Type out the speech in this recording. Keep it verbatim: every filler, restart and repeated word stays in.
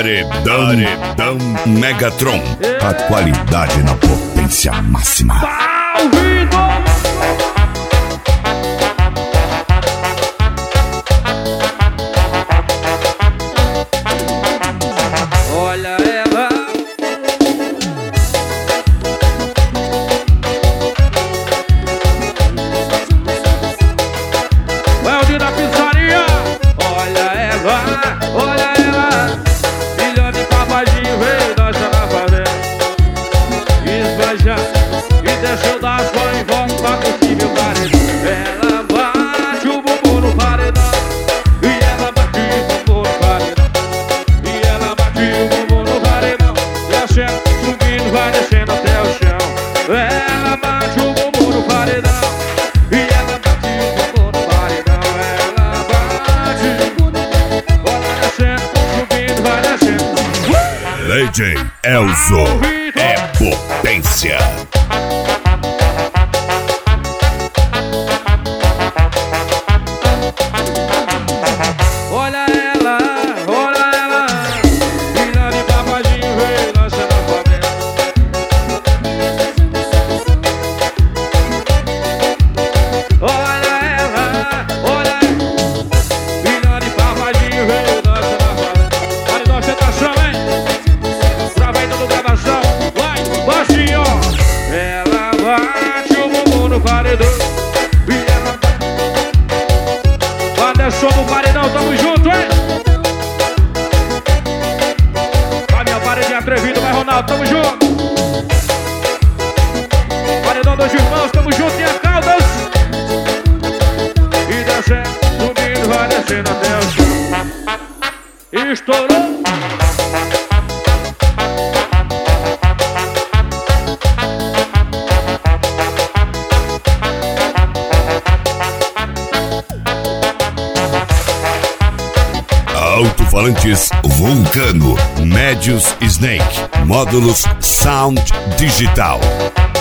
Paredão, Paredão Megatron. A qualidade na potência máxima. Tá ouvindo? Olha ela. Vai o dia da pizzaria. Olha ela, olha ela. Filha de papadinho veio dançar na favela. Esbanja e deixa eu dar só em volta pra curtir meu paredão. Ela bate o bumbum no paredão. E ela bate o bumbum no paredão. E ela bate o bumbum no paredão. E a chefe subindo vai descendo até o chão. Ela bate o bumbum no paredão. E ela bate o bumbum no paredão. Ela bate o bumbum no paredão. Vai descendo, subindo vai descendo. D J Elzo é potência. Olha ela, olha ela. Filha de papadinho veio dançar na favela. Olha ela, olha. Filha de papadinho veio dançar na favela. Paredão ostentação, hein? Aproveita do gravação. Vai, baixinho. Ela bate o bumbum no paredão. E ela bate. Anderson no paredão, tamo junto, hein? Vai minha paredinha atrevido, vai Ronaldo, tamo junto. Paredão dos irmãos, tamo junto, tinha Caldas. E descendo, subindo, vai descendo até o chão. Estourou. Alto-falantes Vulcano, médios Snake, módulos Sound Digital.